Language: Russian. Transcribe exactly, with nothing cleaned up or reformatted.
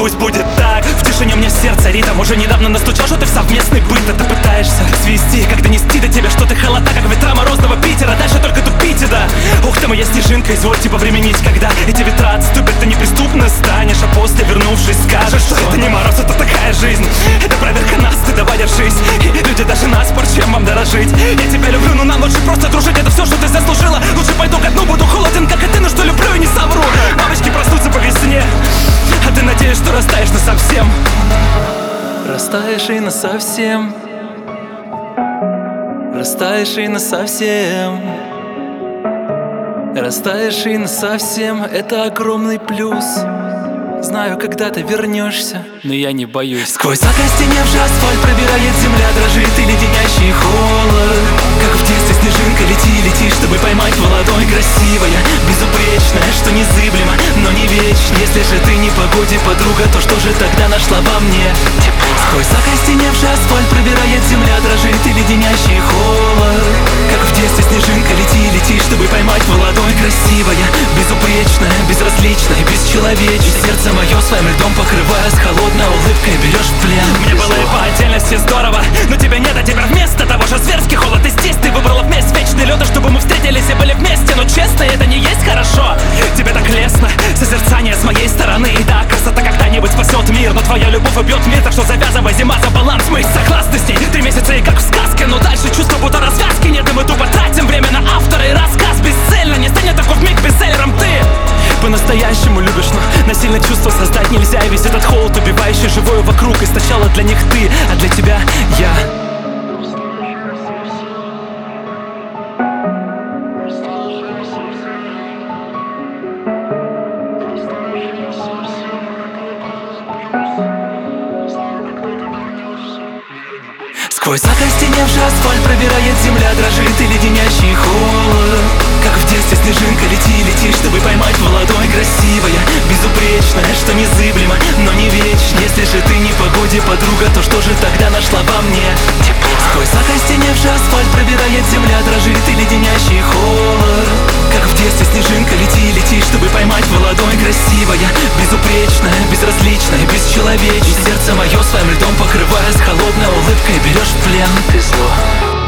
пусть будет так. В тишине мне сердце ритм уже недавно настучал, что ты в совместный быт это пытаешься свести, как донести до тебя, что ты холода, как ветра морозного Питера. Дальше только тупите, да. Ух ты, моя снежинка, извольте повременить, когда эти ветра отступят, ты неприступно станешь, а после, вернувшись, скажешь, что это не мороз, это такая жизнь. Это проверка нас, ты давай держись. И люди даже на спор, чем вам дорожить. Я тебя люблю, но нам лучше просто дружить. Это все, что ты заслужила. Лучше пойду ко дну, буду холоден, как и ты, но что люблю и не совру. Бабочки проснутся по весне, а ты надеешь, что растаешь насовсем. Растаешь и насовсем. Растаешь и насовсем. Растаешь и насовсем. Это огромный плюс. Знаю, когда ты вернешься, но я не боюсь. Сквозь окостеневший асфальт пробирает земля, дрожит и леденящий холод. Как в детстве снежинка, лети, лети, чтобы поймать в ладонь. Красивая, безупречная, что незыблемо, но не вечно. Если же ты не в погоде, подруга, то что же тогда нашла во мне? Сквозь окостеневший асфальт пробирает земля, дрожит и леденящий холод. Как в детстве снежинка, лети, лети, чтобы поймать в ладонь. Красивая, безупречная, безразличная, бесчеловечная. Сердце мое своим льдом покрывая, с холодной улыбкой берешь в плен. Мне было и по отдельности здорово, но тебя нет, а теперь вместо того же зверский холод. И здесь ты выбрала вместе вечный лед, чтобы мы встретились и были вместе. Но честно, это не есть хорошо. Тебе так лестно, созерцание с моей стороны. И да, красота когда-нибудь спасет мир, но твоя любовь убьет мир. Так что завязывай, зима, за баланс, мы согласны с ней. Три месяца и как в сказке, но дальше чувство будто развязки нет. И мы тупо тратим время на автора и рассказ бесцельно. Не станет такой вмиг бестселлером ты. По-настоящему любишь, но насильно чувство создать нельзя. И весь этот холод, убивающий живое вокруг, источала для них ты, а для тебя я. Сквозь окостеневший асфальт пробирает земля, дрожит и леденящий холод. Как в детстве снежинка, лети, лети, чтобы поймать в ладонь. Красивая, безупречная, что незыблемо, но не вечно. Если же ты не в погоде, подруга, то что же тогда нашла во мне? Сквозь окостеневший асфальт пробирает земля, дрожит и леденящий холод. Как в детстве снежинка, лети, лети, чтобы поймать в ладонь. Красивая, безупречная, безразличная, бесчеловечная. Сердце мое своим льдом покрывая, с холодной улыбкой берешь в плен. Ты зло.